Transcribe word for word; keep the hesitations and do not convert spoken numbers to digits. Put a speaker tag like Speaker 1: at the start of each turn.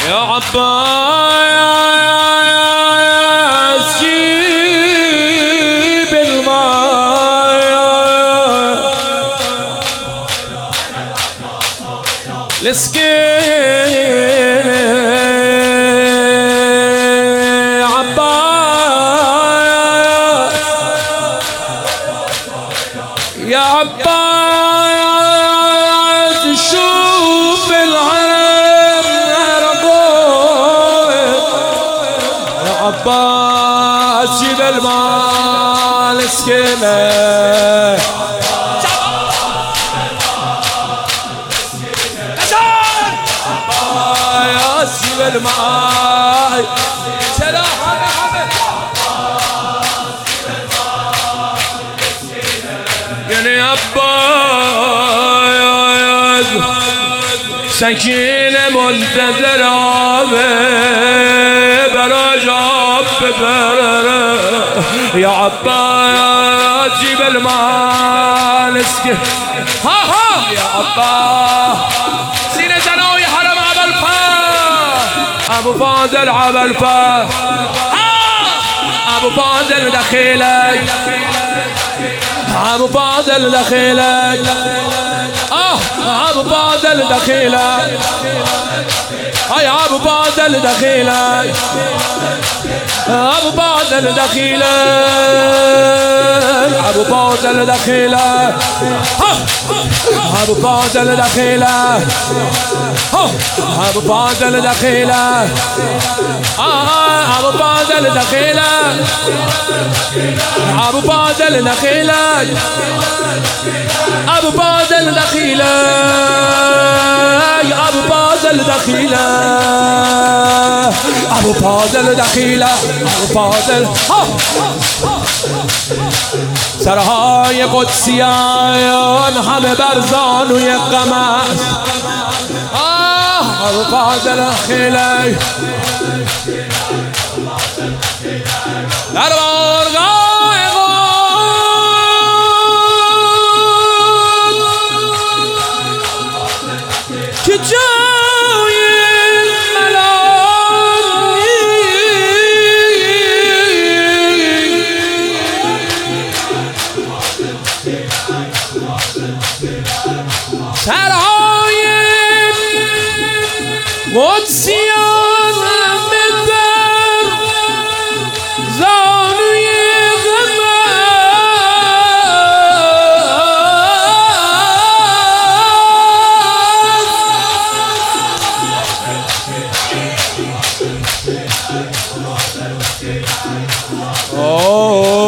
Speaker 1: يا عباس جيب الماء لسكين عباس يا عباس شوف العين يا عباس جيب الماء لسكينه يا الماء سلاح يا أبا سكينة منتظرة برا جاب يا عباس جيب الماء نسكي ها ها يا عباس سينة زنوي حرم عبل فا أبو فاضل عبل فا أبو فاضل دخيلك أبو فاضل دخيلك آه أبو فاضل دخيلك هاي أبو فاضل دخيلك أبو فاضل دخيلك أبو فاضل دخيلك أبو فاضل دخيلك أبو فاضل دخيلك آه أبو فاضل دخيلك أبو فاضل دخيلك أبو فاضل دخيلك أبو فاضل دخيلك أبو فاضل دخيلك أبو فاضل سرهای قدسیان همه برزان و یک قمر آه أبو فاضل دخیلک در بارگاه خود که جای سرهای قدسیان همه بر زانوی غماز